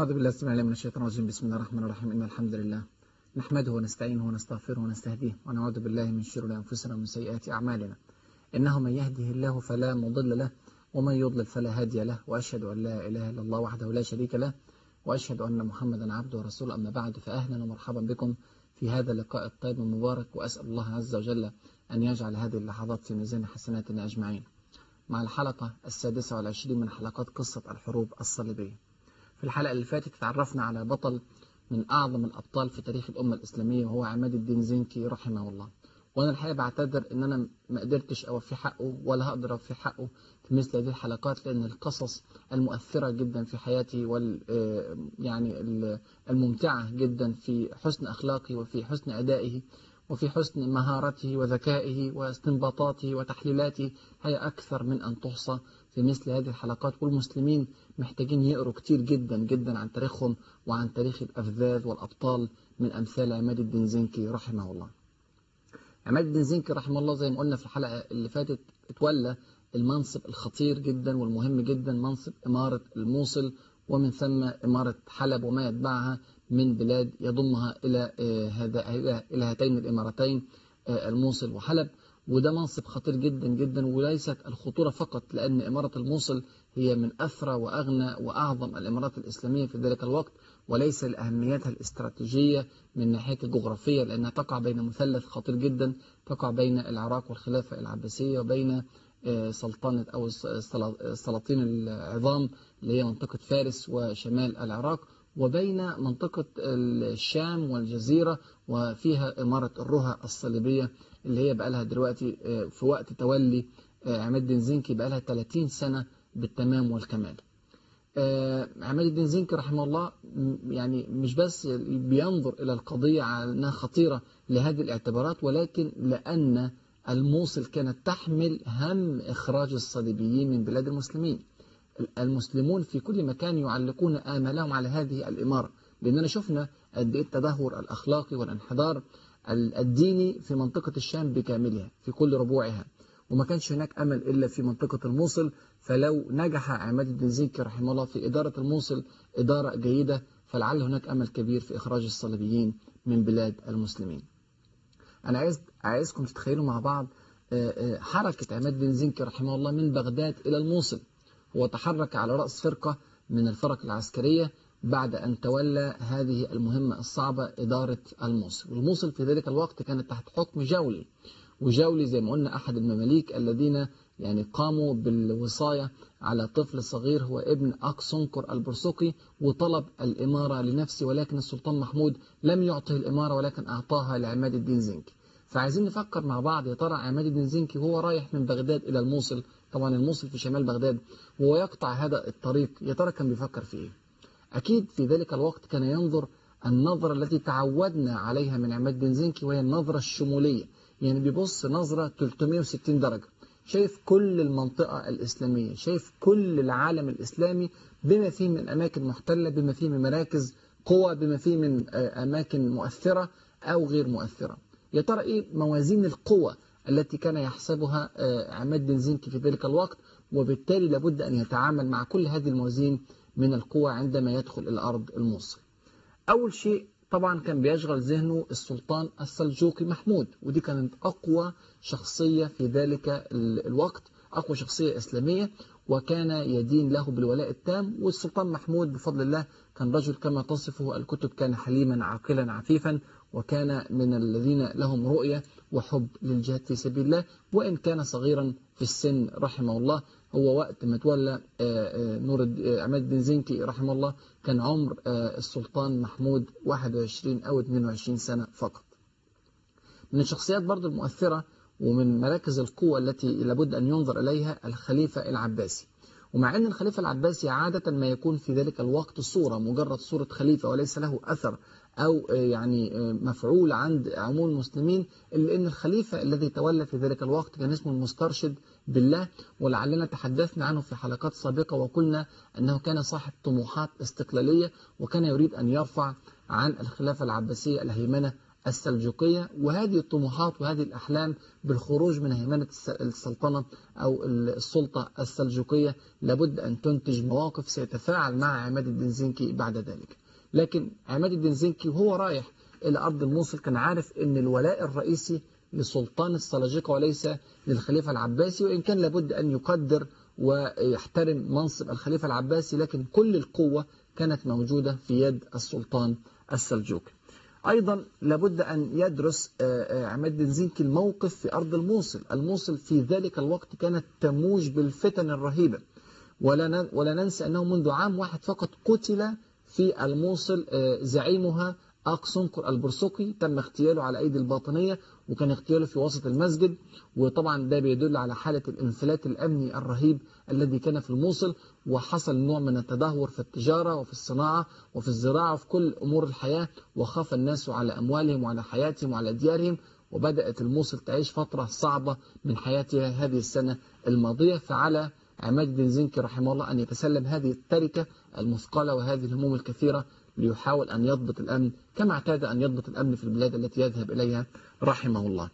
أعوذ بالله السميع العليم من الشيطان الرجيم. بسم الله الرحمن الرحيم. إن الحمد لله نحمده ونستعينه ونستغفره ونستهديه ونعوذ بالله من شرور أنفسنا ومن سيئات أعمالنا. إنه من يهده الله فلا مضل له ومن يضلل فلا هادي له، وأشهد أن لا إله إلا الله وحده لا شريك له، وأشهد أن محمدا عبده ورسوله. أما بعد، فأهلا ومرحبا بكم في هذا اللقاء الطيب المبارك، وأسأل الله عز وجل أن يجعل هذه اللحظات في ميزان حسناتنا أجمعين، مع الحلقة 26 من حلقات قصة الحروب الصليبية. في الحلقة اللي فاتت تعرفنا على بطل من أعظم الأبطال في تاريخ الأمة الإسلامية، وهو عماد الدين زنكي رحمه الله. وأنا الحقيقة بعتذر إن أنا ما قدرتش أوفي حقه ولا هقدر أوفي حقه في مثل هذه الحلقات، لأن القصص المؤثرة جدا في حياتي الممتعة جدا في حسن أخلاقه وفي حسن أدائه وفي حسن مهارته وذكائه واستنباطاته وتحليلاته هي أكثر من أن تحصى في مثل هذه الحلقات. والمسلمين محتاجين يقروا كتير جدا جدا عن تاريخهم وعن تاريخ الأفذاذ والأبطال من أمثال عماد الدين زنكي رحمه الله. عماد الدين زنكي رحمه الله زي ما قلنا في الحلقة اللي فاتت اتولى المنصب الخطير جدا والمهم جدا، منصب إمارة الموصل، ومن ثم إمارة حلب وما يتبعها من بلاد يضمها إلى هاتين الإمارتين، الموصل وحلب. وده منصب خطير جدا جدا، وليست الخطورة فقط لأن إمارة الموصل هي من أثرى وأغنى وأعظم الإمارات الإسلامية في ذلك الوقت، وليس لأهميتها الاستراتيجية من ناحية الجغرافية، لأنها تقع بين مثلث خطير جدا، تقع بين العراق والخلافة العباسية وبين سلطنة أو السلاطين العظام اللي هي منطقة فارس وشمال العراق، وبين منطقة الشام والجزيرة، وفيها إمارة الرها الصليبية اللي هي بقى لها دلوقتي في وقت تولي عماد الدين زنكي بقى لها 30 سنة بالتمام والكمال. عماد الدين زنكي رحمه الله يعني مش بس بينظر إلى القضية على أنها خطيرة لهذه الاعتبارات، ولكن لأن الموصل كانت تحمل هم إخراج الصليبيين من بلاد المسلمين. المسلمون في كل مكان يعلقون آمالهم على هذه الإمارة، لأننا شفنا قد إيه التدهور الأخلاقي والانحدار الديني في منطقة الشام بكاملها في كل ربوعها، وما كانش هناك أمل إلا في منطقة الموصل. فلو نجح عماد الدين زنكي رحمه الله في إدارة الموصل إدارة جيدة، فلعل هناك أمل كبير في إخراج الصليبيين من بلاد المسلمين. أنا عايزكم تتخيلوا مع بعض حركة عماد الدين زنكي رحمه الله من بغداد إلى الموصل. هو تحرك على رأس فرقة من الفرق العسكرية بعد أن تولى هذه المهمة الصعبة إدارة الموصل. والموصل في ذلك الوقت كانت تحت حكم جولي، وجولي زي ما قلنا أحد المماليك الذين يعني قاموا بالوصاية على طفل صغير هو ابن أقصنقر البرسقي، وطلب الإمارة لنفسه، ولكن السلطان محمود لم يعطه الإمارة ولكن أعطاها لعماد الدين زنكي. فعايزين نفكر مع بعض، يا ترى عماد الدين زنكي وهو رايح من بغداد إلى الموصل، طبعا الموصل في شمال بغداد، وهو يقطع هذا الطريق، يا ترى كان بيفكر في إيه؟ أكيد في ذلك الوقت كان ينظر النظرة التي تعودنا عليها من عماد الدين زنكي، وهي النظرة الشمولية، يعني بيبص نظرة 360 درجة، شايف كل المنطقة الإسلامية، شايف كل العالم الإسلامي بما فيه من أماكن محتلة، بما فيه من مراكز قوة، بما فيه من أماكن مؤثرة أو غير مؤثرة. يا ترى إيه موازين القوة التي كان يحسبها عماد الدين زنكي في ذلك الوقت، وبالتالي لابد أن يتعامل مع كل هذه الموازين من القوة عندما يدخل إلى أرض الموصل. أول شيء طبعا كان بيشغل ذهنه السلطان السلجوقي محمود، ودي كانت أقوى شخصية في ذلك الوقت، أقوى شخصية إسلامية، وكان يدين له بالولاء التام. والسلطان محمود بفضل الله كان رجل كما تصفه الكتب، كان حليما عاقلا عفيفا، وكان من الذين لهم رؤية وحب للجهاد في سبيل الله، وإن كان صغيرا في السن رحمه الله. هو وقت ما تولى عماد الدين زنكي رحمه الله كان عمر السلطان محمود 21 أو 22 سنة فقط. من الشخصيات برضو المؤثرة ومن مراكز القوة التي لابد أن ينظر إليها الخليفة العباسي. ومع أن الخليفة العباسي عادة ما يكون في ذلك الوقت صورة، مجرد صورة خليفة وليس له أثر أو يعني مفعول عند عموم المسلمين، إلا أن الخليفة الذي تولى في ذلك الوقت كان اسمه المسترشد بالله، ولعلنا تحدثنا عنه في حلقات سابقة وقلنا أنه كان صاحب طموحات استقلالية، وكان يريد أن يرفع عن الخلافة العباسية الهيمنة السلجوقية. وهذه الطموحات وهذه الأحلام بالخروج من هيمنة السلطنة أو السلطة السلجوقية لابد أن تنتج مواقف سيتفاعل مع عماد الدين زنكي بعد ذلك. لكن عماد الدين زنكي وهو رايح إلى أرض الموصل كان عارف أن الولاء الرئيسي لسلطان السلاجقة وليس للخليفة العباسي، وإن كان لابد أن يقدر ويحترم منصب الخليفة العباسي، لكن كل القوة كانت موجودة في يد السلطان السلجوقي. أيضا لابد أن يدرس عماد الدين زنكي الموقف في أرض الموصل. الموصل في ذلك الوقت كانت تموج بالفتن الرهيبة، ولا ننسى أنه منذ عام واحد فقط قتل في الموصل زعيمها أقصنقر البرسقي، تم اغتياله على أيدي الباطنية، وكان اغتياله في وسط المسجد. وطبعا ده بيدل على حالة الانفلات الأمني الرهيب الذي كان في الموصل، وحصل نوع من التدهور في التجارة وفي الصناعة وفي الزراعة وفي كل أمور الحياة، وخاف الناس على أموالهم وعلى حياتهم وعلى ديارهم، وبدأت الموصل تعيش فترة صعبة من حياتها هذه السنة الماضية. فعلى عماد الدين زنكي رحمه الله أن يتسلم هذه التركة المثقلة وهذه الهموم الكثيرة ليحاول أن يضبط الأمن كما اعتاد أن يضبط الأمن في البلاد التي يذهب إليها رحمه الله.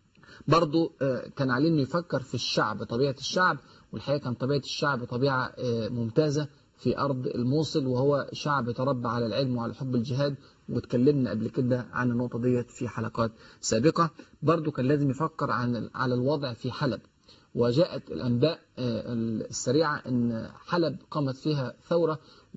برضو كان عليه أنه يفكر في الشعب، طبيعة الشعب، والحقيقة كان طبيعة الشعب طبيعة ممتازة في أرض الموصل، وهو شعب تربى على العلم وعلى حب الجهاد، واتكلمنا قبل كده عن النقطة ديت في حلقات سابقة. برضو كان لازم يفكر على الوضع في حلب، وجاءت الأنباء السريعة أن حلب قامت فيها ثورة،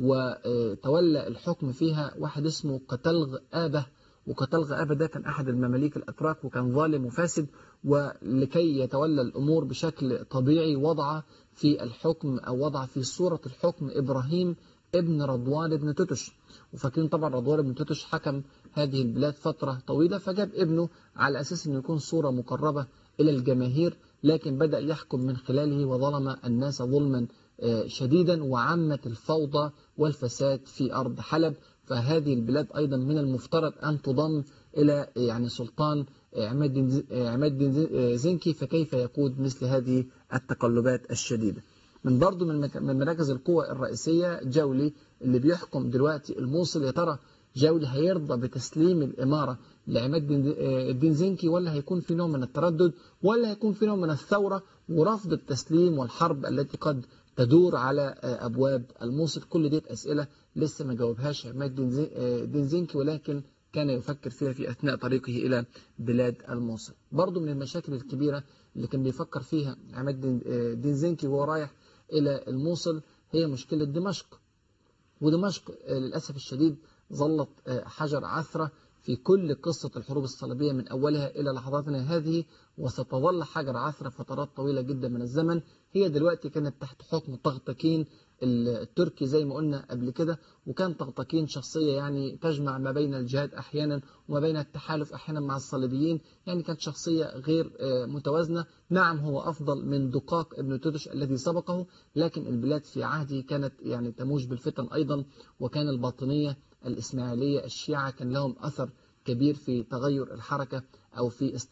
وتولى الحكم فيها واحد اسمه قتلغ آبة. وقتلغ آبة ده كان أحد المماليك الأتراك، وكان ظالم وفاسد، ولكي يتولى الأمور بشكل طبيعي وضع في الحكم أو وضع في صورة الحكم إبراهيم ابن رضوان ابن توتش. وفاكرين طبعا رضوان ابن توتش حكم هذه البلاد فترة طويلة، فجاب ابنه على أساس أنه يكون صورة مقربة إلى الجماهير، لكن بدأ يحكم من خلاله وظلم الناس ظلما شديدا، وعمت الفوضى والفساد في أرض حلب. فهذه البلاد أيضا من المفترض أن تضم إلى يعني سلطان عماد الدين زنكي، فكيف يقود مثل هذه التقلبات الشديدة؟ برضو من مراكز القوى الرئيسية جولي اللي بيحكم دلوقتي الموصل. يا ترى جولي هيرضى بتسليم الإمارة لعماد الدين زنكي، ولا هيكون في نوع من التردد، ولا هيكون في نوع من الثورة ورفض التسليم والحرب التي قد تدور على أبواب الموصل؟ كل دي أسئلة لسه ما جاوبهاش عماد الدين زنكي، ولكن كان يفكر فيها في أثناء طريقه إلى بلاد الموصل. برضو من المشاكل الكبيرة اللي كان بيفكر فيها عماد الدين زنكي وهو رايح إلى الموصل هي مشكلة دمشق. ودمشق للأسف الشديد ظلت حجر عثرة في كل قصة الحروب الصليبية من أولها إلى لحظاتنا هذه، وستظل حجر عثرة فترات طويلة جدا من الزمن. هي دلوقتي كانت تحت حكم طغطاكين التركي زي ما قلنا قبل كده، وكان طغطاكين شخصية يعني تجمع ما بين الجهاد أحيانا وما بين التحالف أحيانا مع الصليبيين، يعني كانت شخصية غير متوازنة. نعم هو أفضل من دقاق ابن توتش الذي سبقه، لكن البلاد في عهده كانت يعني تموج بالفتن أيضا، وكان الباطنية الإسماعيلية الشيعة كان لهم أثر كبير في تغير الحركة أو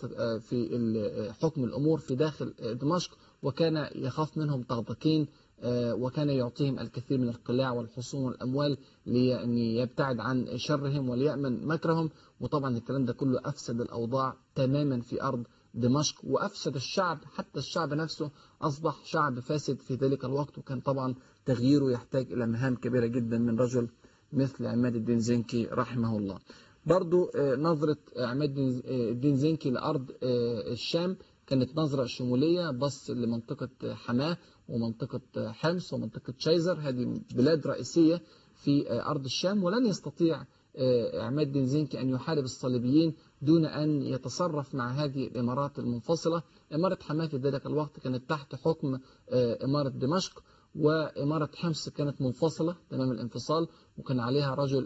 في حكم الأمور في داخل دمشق، وكان يخاف منهم طغطاكين، وكان يعطيهم الكثير من القلاع والحصون والأموال لأن يبتعد عن شرهم وليأمن مكرهم. وطبعا الكلام ده كله أفسد الأوضاع تماما في أرض دمشق، وأفسد الشعب، حتى الشعب نفسه أصبح شعب فاسد في ذلك الوقت، وكان طبعا تغييره يحتاج إلى مهام كبيرة جدا من رجل مثل عماد الدين زنكي رحمه الله. برضو نظرة عماد الدين زنكي لأرض الشام كانت نظرة شمولية، بص لمنطقة حماة ومنطقة حمص ومنطقة شيزر، هذه بلاد رئيسية في أرض الشام، ولن يستطيع عماد الدين زنكي أن يحارب الصليبيين دون أن يتصرف مع هذه الإمارات المنفصلة. إمارة حماة في ذلك الوقت كانت تحت حكم إمارة دمشق، وإمارة حمص كانت منفصلة تمام الانفصال، وكان عليها رجل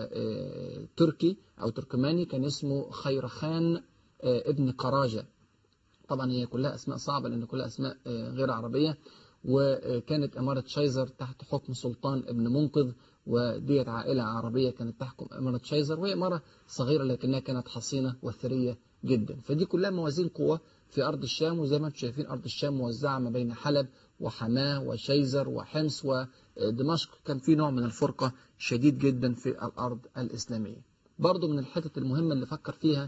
تركي أو تركماني كان اسمه خيرخان ابن قراجة. طبعا هي كلها أسماء صعبة لأن كلها أسماء غير عربية. وكانت إمارة شيزر تحت حكم سلطان ابن منقذ، وديت عائلة عربية كانت تحكم إمارة شيزر، وهي إمارة صغيرة لكنها كانت حصينة وثرية جدا. فدي كلها موازين قوة في أرض الشام، وزي ما انتم شايفين أرض الشام موزعة ما بين حلب وحماة وشيزر وحمص ودمشق. كان في نوع من الفرقة شديد جدا في الأرض الإسلامية. برضو من الحتت المهمة اللي فكر فيها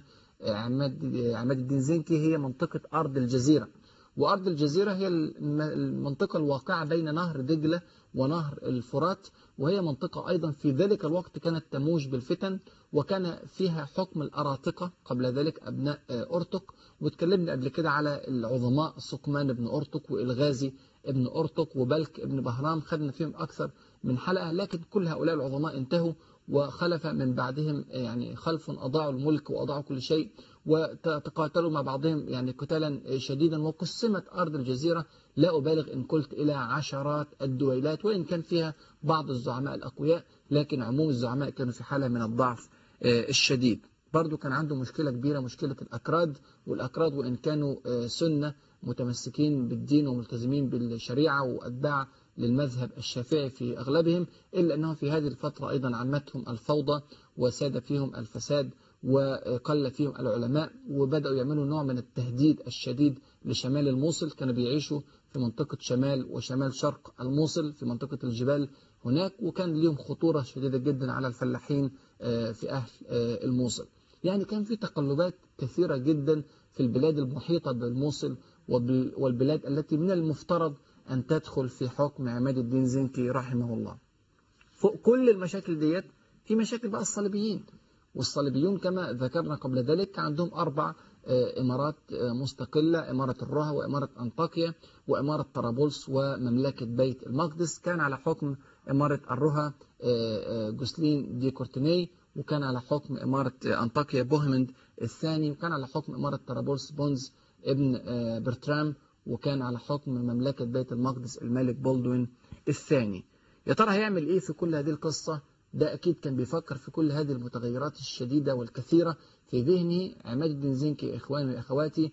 عماد الدين زنكي هي منطقة أرض الجزيرة. وأرض الجزيرة هي المنطقة الواقعة بين نهر دجلة ونهر الفرات، وهي منطقة أيضا في ذلك الوقت كانت تموج بالفتن، وكان فيها حكم الأراطقة قبل ذلك أبناء أرطق. واتكلمنا قبل كده على العظماء سقمان بن أرطق وإلغازي ابن أرطق وبلك ابن بهرام، خدنا فيهم أكثر من حلقة، لكن كل هؤلاء العظماء انتهوا وخلف من بعدهم يعني خلف أضاعوا الملك وأضاعوا كل شيء، وتقاتلوا مع بعضهم يعني قتالا شديدا، وقسمت أرض الجزيرة لا أبالغ إن قلت إلى عشرات الدويلات، وإن كان فيها بعض الزعماء الأقوياء، لكن عموم الزعماء كانوا في حالة من الضعف الشديد. برضو كان عنده مشكلة كبيرة، مشكلة الأكراد. والأكراد وإن كانوا سنة متمسكين بالدين وملتزمين بالشريعة وأتباع للمذهب الشافعي في أغلبهم، إلا أنه في هذه الفترة أيضا عمتهم الفوضى وساد فيهم الفساد وقل فيهم العلماء، وبدأوا يعملوا نوع من التهديد الشديد لشمال الموصل. كانوا بيعيشوا في منطقة شمال وشمال شرق الموصل في منطقة الجبال هناك، وكان ليهم خطورة شديدة جدا على الفلاحين في أهل الموصل. يعني كان في تقلبات كثيرة جدا في البلاد المحيطة بالموصل والبلاد التي من المفترض أن تدخل في حكم عماد الدين زنكي رحمه الله. فوق كل المشاكل ديت في مشاكل بقى الصليبيين. والصليبيون كما ذكرنا قبل ذلك عندهم 4 إمارات مستقلة: إمارة الرها وإمارة أنطاكيا وإمارة طرابلس ومملكة بيت المقدس. كان على حكم إمارة الرها جوسلين دي كورتيني، وكان على حكم إمارة أنطاكيا بوهمند الثاني، وكان على حكم إمارة طرابلس بونز ابن برترام، وكان على حكم مملكة بيت المقدس الملك بولدوين الثاني. يا ترى هيعمل إيه في كل هذه القصة؟ ده أكيد كان بيفكر في كل هذه المتغيرات الشديدة والكثيرة في ذهنه. عماد الدين زنكي إخواني وأخواتي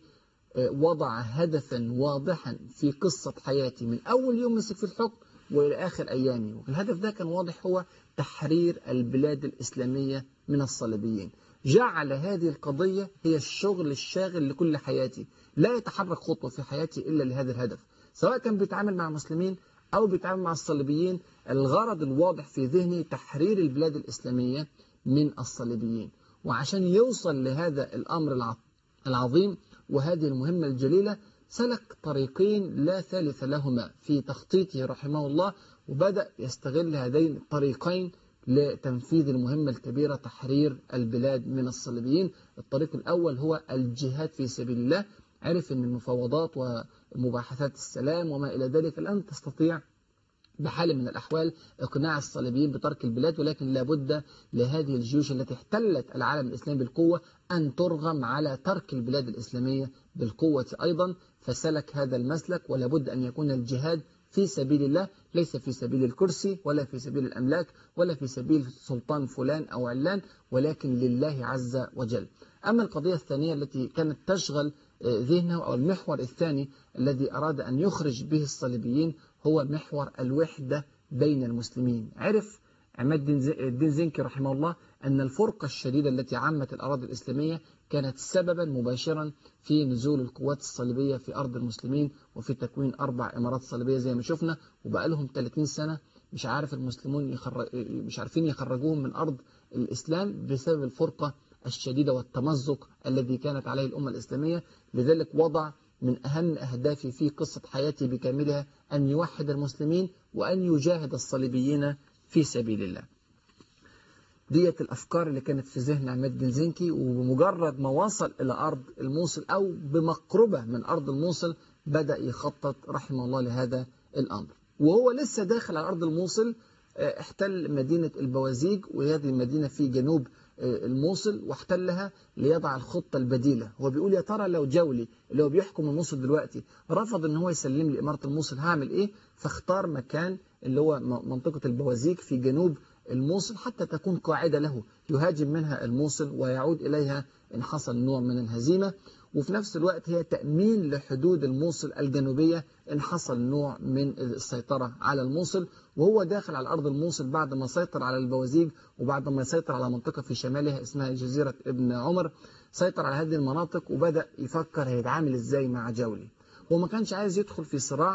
وضع هدفا واضحا في قصة حياتي من أول يوم مسك في الحكم وإلى آخر أيامي، والهدف ده كان واضح، هو تحرير البلاد الإسلامية من الصليبيين. جعل هذه القضية هي الشغل الشاغل لكل حياتي، لا يتحرك خطوة في حياتي إلا لهذا الهدف، سواء كان بيتعامل مع مسلمين أو بيتعامل مع الصليبيين. الغرض الواضح في ذهني تحرير البلاد الإسلامية من الصليبيين. وعشان يوصل لهذا الأمر العظيم وهذه المهمة الجليلة سلك طريقين لا ثالث لهما في تخطيطه رحمه الله، وبدأ يستغل هذين الطريقين لتنفيذ المهمة الكبيرة تحرير البلاد من الصليبيين. الطريق الأول هو الجهاد في سبيل الله. عرف أن المفاوضات ومباحثات السلام وما إلى ذلك لن تستطيع بحال من الأحوال إقناع الصليبيين بترك البلاد، ولكن لابد لهذه الجيوش التي احتلت العالم الإسلامي بالقوة أن ترغم على ترك البلاد الإسلامية بالقوة أيضا. فسلك هذا المسلك، ولابد أن يكون الجهاد في سبيل الله، ليس في سبيل الكرسي ولا في سبيل الأملاك ولا في سبيل سلطان فلان أو علان، ولكن لله عز وجل. أما القضية الثانية التي كانت تشغل ذهنه أو المحور الثاني الذي أراد أن يخرج به الصليبيين هو محور الوحدة بين المسلمين. عرف عماد الدين زنكي رحمه الله أن الفرقة الشديدة التي عمت الأراضي الإسلامية كانت سببا مباشرا في نزول القوات الصليبية في أرض المسلمين وفي تكوين 4 إمارات صليبية زي ما شفنا، وبقى لهم 30 سنة مش عارف المسلمون مش عارفين يخرجوهم من أرض الإسلام بسبب الفرقة الشديدة والتمزق الذي كانت عليه الأمة الإسلامية. لذلك وضع من أهم أهدافي في قصة حياتي بكاملها أن يوحد المسلمين وأن يجاهد الصليبيين في سبيل الله. ديت الأفكار اللي كانت في ذهن عماد الدين زنكي، وبمجرد ما وصل إلى أرض الموصل أو بمقربة من أرض الموصل بدأ يخطط رحمه الله لهذا الأمر. وهو لسه داخل على أرض الموصل احتل مدينة البوازيج، وهذه المدينة في جنوب الموصل، واحتلها ليضع الخطة البديلة. هو بيقول يا ترى لو جولي اللي هو بيحكم الموصل دلوقتي رفض ان هو يسلم لي إمارة الموصل هعمل ايه؟ فاختار مكان اللي هو منطقة البوازيج في جنوب الموصل حتى تكون قاعدة له يهاجم منها الموصل ويعود إليها إن حصل نوع من الهزيمة، وفي نفس الوقت هي تأمين لحدود الموصل الجنوبية إن حصل نوع من السيطرة على الموصل. وهو داخل على أرض الموصل بعد ما سيطر على البوازيج وبعد ما سيطر على منطقة في شمالها اسمها جزيرة ابن عمر، سيطر على هذه المناطق وبدأ يفكر هيتعامل إزاي مع جولي. هو ما كانش عايز يدخل في صراع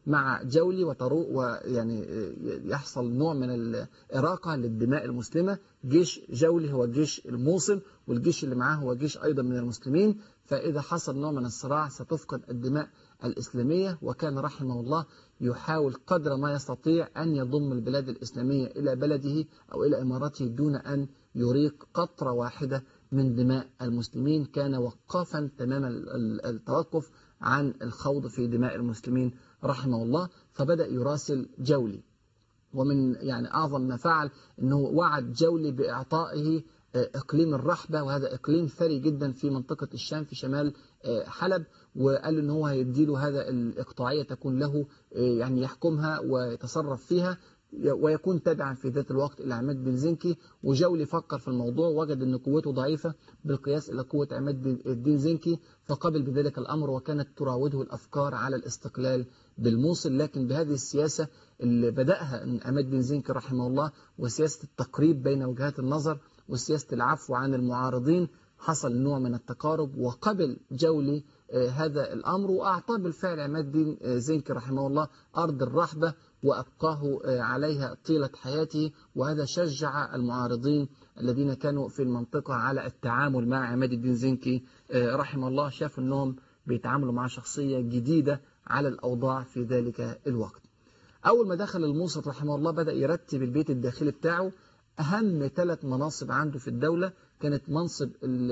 مع جولي ويعني يحصل نوع من الإراقة للدماء المسلمة. جيش جولي هو جيش الموصل، والجيش اللي معاه هو جيش أيضا من المسلمين، فإذا حصل نوع من الصراع ستفقد الدماء الإسلامية. وكان رحمه الله يحاول قدر ما يستطيع أن يضم البلاد الإسلامية إلى بلده أو إلى إمارته دون أن يريق قطرة واحدة من دماء المسلمين. كان وقافا تمام التوقف عن الخوض في دماء المسلمين رحمه الله. فبدأ يراسل جولي، ومن يعني أعظم ما فعل أنه وعد جولي بإعطائه إقليم الرحبة، وهذا إقليم ثري جدا في منطقة الشام في شمال حلب، وقال أنه هو هيديله هذا الإقطاعية تكون له، يعني يحكمها ويتصرف فيها ويكون تابعا في ذات الوقت إلى عماد بن زنكي. وجولي فكر في الموضوع، وجد أن قوته ضعيفة بالقياس إلى قوة عماد الدين زنكي، فقبل بذلك الأمر، وكانت تراوده الأفكار على الاستقلال بالموصل. لكن بهذه السياسة اللي بدأها عماد بن زنكي رحمه الله، وسياسة التقريب بين وجهات النظر وسياسة العفو عن المعارضين، حصل نوع من التقارب، وقبل جولي هذا الأمر، وأعطاه بالفعل عماد بن زنكي رحمه الله أرض الرحبة وأبقاه عليها طيلة حياته. وهذا شجع المعارضين الذين كانوا في المنطقة على التعامل مع عماد الدين زنكي رحمه الله. شافوا أنهم بيتعاملوا مع شخصية جديدة على الأوضاع في ذلك الوقت. أول ما دخل الموصل رحمه الله بدأ يرتب البيت الداخلي بتاعه. أهم 3 مناصب عنده في الدولة كانت منصب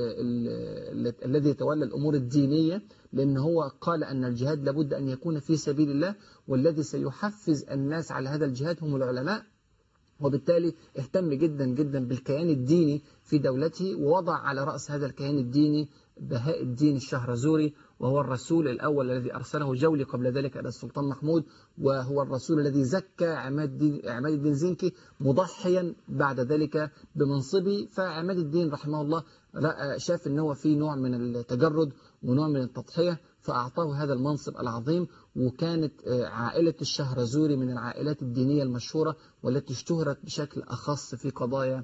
الذي يتولى الأمور الدينية، لأن هو قال أن الجهاد لابد أن يكون في سبيل الله، والذي سيحفز الناس على هذا الجهاد هم العلماء، وبالتالي اهتم جدا جدا بالكيان الديني في دولته، ووضع على رأس هذا الكيان الديني بهاء الدين الشهرزوري، وهو الرسول الأول الذي أرسله جولي قبل ذلك إلى السلطان محمود، وهو الرسول الذي زكى عماد الدين زنكي مضحيا بعد ذلك بمنصبه. فعماد الدين رحمه الله شاف أنه في نوع من التجرد ونوع من التضحية، فأعطاه هذا المنصب العظيم. وكانت عائلة الشهرزوري من العائلات الدينية المشهورة، والتي اشتهرت بشكل أخص في قضايا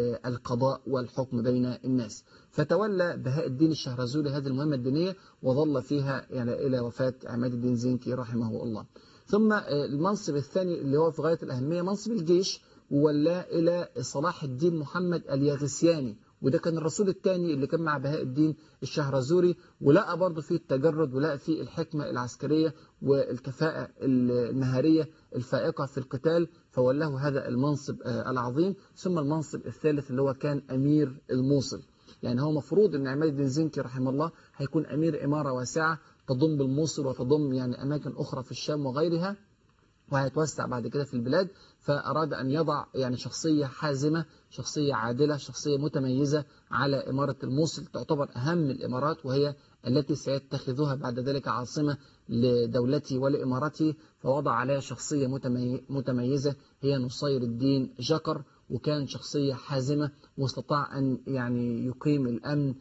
القضاء والحكم بين الناس. فتولى بهاء الدين الشهرزوري هذه المهمة الدينية، وظل فيها يعني إلى وفاة عماد الدين زنكي رحمه الله. ثم المنصب الثاني اللي هو في غاية الأهمية منصب الجيش، وولاه إلى صلاح الدين محمد الياغسياني، وده كان الرسول الثاني اللي كان مع بهاء الدين الشهرزوري، ولقى برضه فيه التجرد، ولقى فيه الحكمة العسكرية والكفاءة المهارية الفائقة في القتال، فولاه هذا المنصب العظيم. ثم المنصب الثالث اللي هو كان أمير الموصل. يعني هو مفروض أن عماد الدين زنكي رحمه الله هيكون أمير إمارة واسعة تضم الموصل وتضم يعني أماكن أخرى في الشام وغيرها، وهيتوسع بعد كده في البلاد. فأراد أن يضع يعني شخصية حازمة، شخصية عادلة، شخصية متميزة على إمارة الموصل، تعتبر أهم الإمارات، وهي التي سيتخذها بعد ذلك عاصمة لدولته ولإمارته. فوضع عليها شخصية متميزة هي نصير الدين جكر، وكان شخصية حازمة، واستطاع أن يعني يقيم الأمن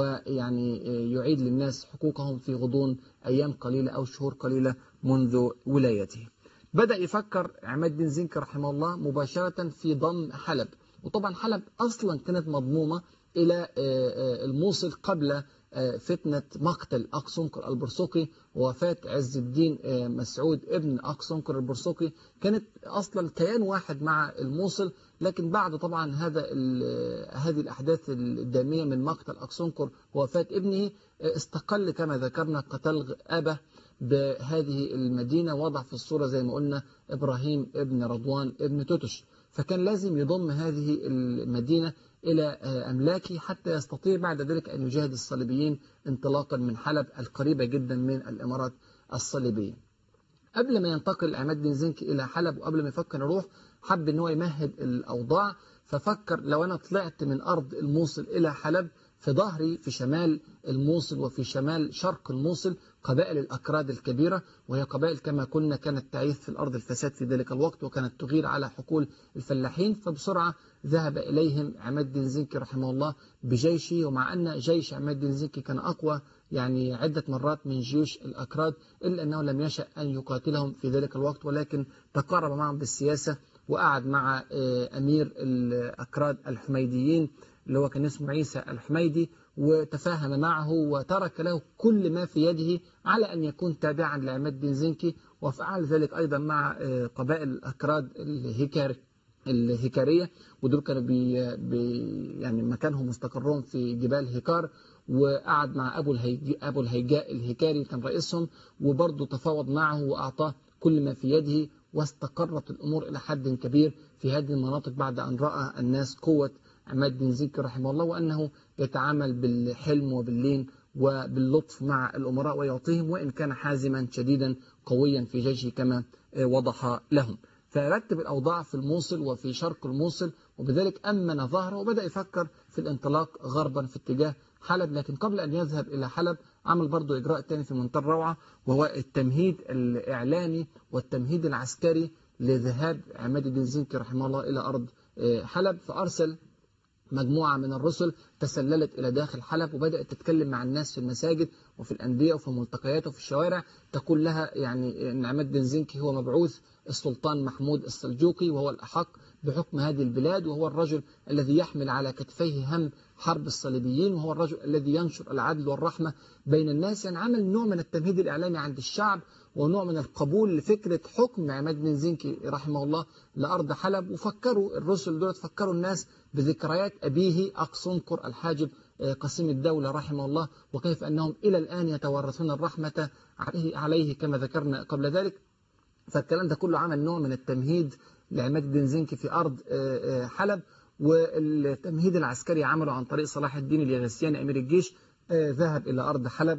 ويعني يعيد للناس حقوقهم في غضون أيام قليلة أو شهور قليلة منذ ولايته. بدأ يفكر عماد بن زنكي رحمه الله مباشرة في ضم حلب، وطبعا حلب أصلا كانت مضمومة إلى الموصل قبل فتنة مقتل أقصنقر البرسوقي ووفاة عز الدين مسعود ابن أقصنقر البرسوقي. كانت أصلا كيان واحد مع الموصل، لكن بعد طبعا هذه الأحداث الدامية من مقتل أقصنقر ووفاة ابنه، استقل كما ذكرنا قتل أبه بهذه المدينة، وضع في الصورة زي ما قلنا إبراهيم ابن رضوان ابن توتش. فكان لازم يضم هذه المدينة إلى أملاكه حتى يستطيع بعد ذلك أن يجاهد الصليبيين انطلاقا من حلب القريبة جدا من الإمارات الصليبية. قبل ما ينتقل عماد بن زنكي إلى حلب، وقبل ما يفكر يروح، حب أن هو يمهد الأوضاع، ففكر لو أنا طلعت من أرض الموصل إلى حلب، في ظهري في شمال الموصل وفي شمال شرق الموصل قبائل الأكراد الكبيرة، وهي قبائل كما قلنا كانت تعيث في الأرض الفساد في ذلك الوقت، وكانت تغير على حقول الفلاحين. فبسرعة ذهب إليهم عماد بن زنكي رحمه الله بجيشه، ومع أن جيش عماد بن زنكي كان أقوى يعني عدة مرات من جيوش الأكراد، إلا أنه لم يشأ أن يقاتلهم في ذلك الوقت، ولكن تقارب معهم بالسياسة، وقعد مع أمير الأكراد الحميديين اللي هو كان اسمه عيسى الحميدي، وتفاهم معه وترك له كل ما في يده على أن يكون تابعا لعماد بن زنكي، وفعل ذلك أيضا مع قبائل الأكراد الهيكارية، ودول كانوا يعني مكانهم مستقرهم في جبال هيكار، وقعد مع أبو الهيجاء الهيكاري كان رئيسهم، وبرضه تفاوض معه وأعطاه كل ما في يده، واستقرت الأمور إلى حد كبير في هذه المناطق بعد أن رأى الناس قوة عماد الدين زنكي رحمه الله، وأنه يتعامل بالحلم وباللين وباللطف مع الأمراء ويعطيهم، وإن كان حازما شديدا قويا في جيشه كما وضح لهم. فرتب الأوضاع في الموصل وفي شرق الموصل، وبذلك أمن ظهره وبدأ يفكر في الانطلاق غربا في اتجاه حلب. لكن قبل أن يذهب إلى حلب عمل برضو إجراء تاني في منتهى الروعة، وهو التمهيد الإعلامي والتمهيد العسكري لذهاب عماد الدين زنكي رحمه الله إلى أرض حلب. فأرسل مجموعة من الرسل تسللت إلى داخل حلب، وبدأت تتكلم مع الناس في المساجد وفي الأندية وفي الملتقيات وفي الشوارع، تقول لها يعني أن عماد الدين زنكي هو مبعوث السلطان محمود السلجوقي، وهو الأحق بحكم هذه البلاد، وهو الرجل الذي يحمل على كتفيه هم حرب الصليبيين، وهو الرجل الذي ينشر العدل والرحمة بين الناس. يعني عمل نوع من التمهيد الإعلامي عند الشعب، ونوع من القبول لفكرة حكم عماد بن زنكي رحمه الله لأرض حلب. وفكروا الرسل دول، فكروا الناس بذكريات أبيه أقصنكر الحاجب قسيم الدولة رحمه الله، وكيف أنهم إلى الآن يتورثون الرحمة عليه كما ذكرنا قبل ذلك. فالكلام ده كله عمل نوع من التمهيد لعماد بن زنكي في أرض حلب. والتمهيد العسكري عمله عن طريق صلاح الدين اليغسياني أمير الجيش، ذهب إلى أرض حلب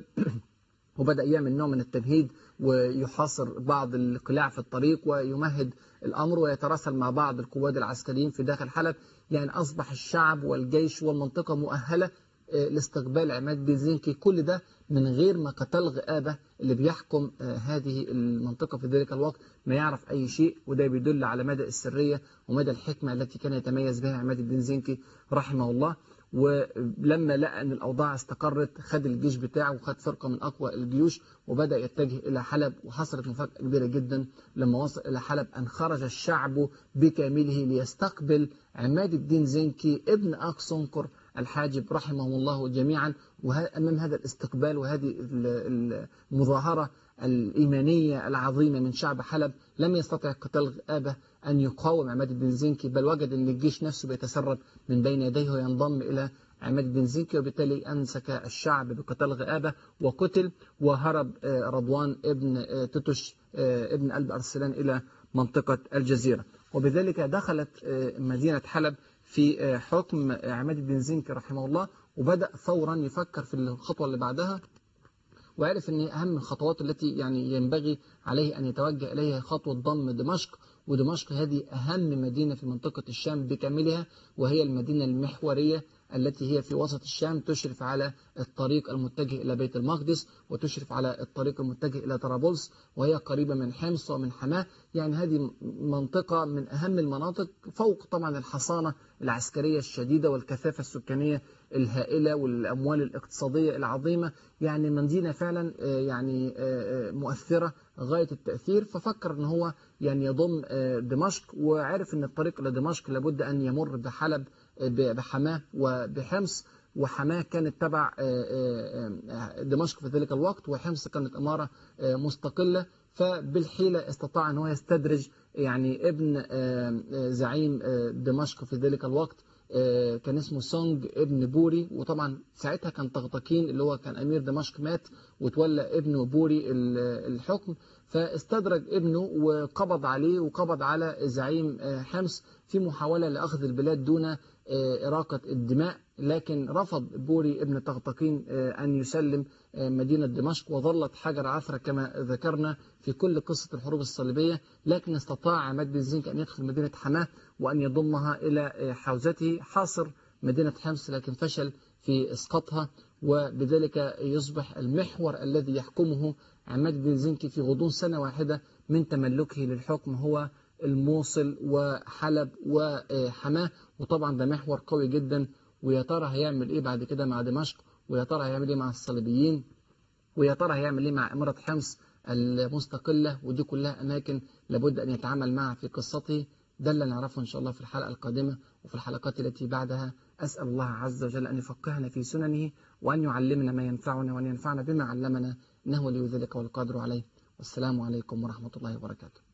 وبدأ يعمل نوع من التمهيد، ويحاصر بعض القلاع في الطريق ويمهد الأمر، ويتراسل مع بعض القواد العسكريين في داخل حلب. يعني أصبح الشعب والجيش والمنطقة مؤهلة لاستقبال عماد بن زنكي، كل ده من غير ما قتل غآبة اللي بيحكم هذه المنطقة في ذلك الوقت ما يعرف أي شيء. وده بيدل على مدى السرية ومدى الحكمة التي كان يتميز بها عماد بن زنكي رحمه الله. ولما لقى أن الأوضاع استقرت، خد الجيش بتاعه وخد فرقة من أقوى الجيوش وبدأ يتجه إلى حلب. وحصلت مفاجأة كبيرة جدا لما وصل إلى حلب، أن خرج الشعب بكامله ليستقبل عماد الدين زنكي ابن أقصنكر الحاجب رحمه الله جميعا. وأمام هذا الاستقبال وهذه المظاهرة الإيمانية العظيمة من شعب حلب، لم يستطع قتال غآبة أن يقاوم عماد الدين زنكي، بل وجد أن الجيش نفسه بيتسرب من بين يديه وينضم إلى عماد الدين زنكي، وبالتالي أمسك الشعب بقتال غآبة وقتل. وهرب رضوان ابن تتش ابن قلب أرسلان إلى منطقة الجزيرة. وبذلك دخلت مدينة حلب في حكم عماد الدين زنكي رحمه الله، وبدأ فورا يفكر في الخطوة اللي بعدها، وعرف أن أهم الخطوات التي يعني ينبغي عليه أن يتوجه إليها خطوة ضم دمشق. ودمشق هذه أهم مدينة في منطقة الشام بكاملها، وهي المدينة المحورية التي هي في وسط الشام، تشرف على الطريق المتجه إلى بيت المقدس، وتشرف على الطريق المتجه إلى طرابلس، وهي قريبة من حمص ومن حماة. يعني هذه منطقة من أهم المناطق، فوق طبعا الحصانة العسكرية الشديدة والكثافة السكانية الهائلة والأموال الاقتصادية العظيمة. يعني مدينة فعلا يعني مؤثرة غاية التأثير. ففكر أن هو يعني يضم دمشق، وعرف أن الطريق إلى دمشق لابد أن يمر بحلب بحماة وبحمص. وحماة كانت تبع دمشق في ذلك الوقت، وحمص كانت إمارة مستقلة. فبالحيلة استطاع أن هو يستدرج يعني ابن زعيم دمشق في ذلك الوقت، كان اسمه سونج ابن بوري. وطبعا ساعتها كان طغطاكين اللي هو كان أمير دمشق مات، وتولى ابنه بوري الحكم. فاستدرج ابنه وقبض عليه وقبض على زعيم حمص في محاولة لأخذ البلاد دون إراقة الدماء. لكن رفض بوري ابن طغطاكين أن يسلم مدينة دمشق، وظلت حجر عثرة كما ذكرنا في كل قصة الحروب الصليبية. لكن استطاع عماد بن زنكي أن يدخل مدينة حماة وأن يضمها إلى حوزته، حاصر مدينة حمص لكن فشل في إسقاطها. وبذلك يصبح المحور الذي يحكمه عماد بن زنكي في غضون سنة واحدة من تملكه للحكم هو الموصل وحلب وحماة. وطبعا ده محور قوي جدا. ويا ترى هيعمل ايه بعد كده مع دمشق، ويا ترى هيعمل ايه مع الصليبيين، ويا ترى هيعمل ايه مع إمارة حمص المستقلة. ودي كلها أماكن لابد أن يتعامل معها في قصته. ده اللي نعرفه إن شاء الله في الحلقة القادمة وفي الحلقات التي بعدها. أسأل الله عز وجل أن يفقهنا في سننه، وأن يعلمنا ما ينفعنا، وأن ينفعنا بما علمنا، إنه ولي ذلك والقادر عليه. والسلام عليكم ورحمة الله وبركاته.